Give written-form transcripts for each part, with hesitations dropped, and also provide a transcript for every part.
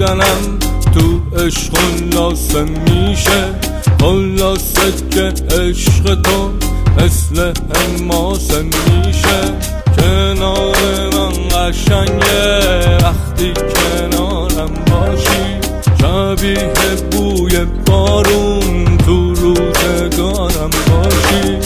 بودنم تو عشق خلاصه میشه، خلاصه که عشق تو مثل حماسه میشه. کنار من قشنگه وقتی کنارم باشی، شبیه بوی بارون تو روزگارم باشی.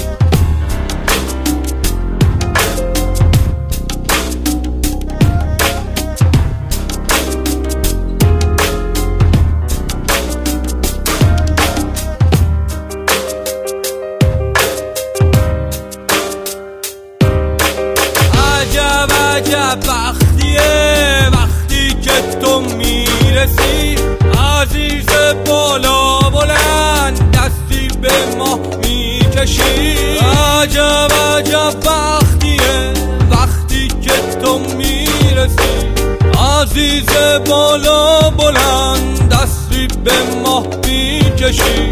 عجب وقتیه وقتی که تو میرسی، عزیز بالا بلند دستی به ما میکشی. عجب وقتیه وقتی که تو میرسی، عزیز بالا بلند دستی به ما میکشی.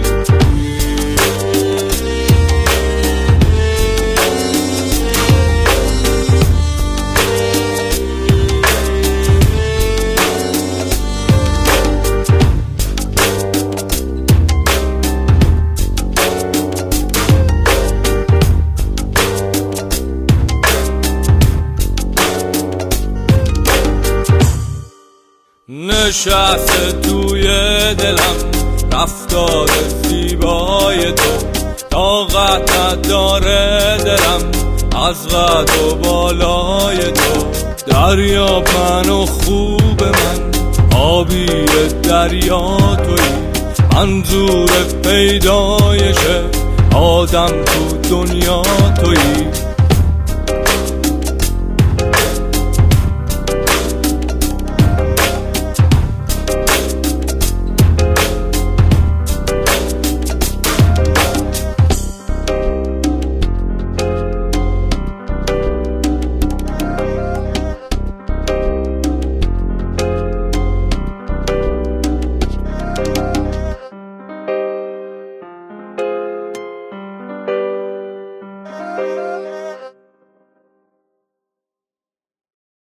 نشسته توی دلم رفتار زیبای تو، طاقت نداره دلم از قد و بالای تو. دریا من و خوب من، آبی دریا تویی، منظور پیدایش آدم تو دنیا تویی.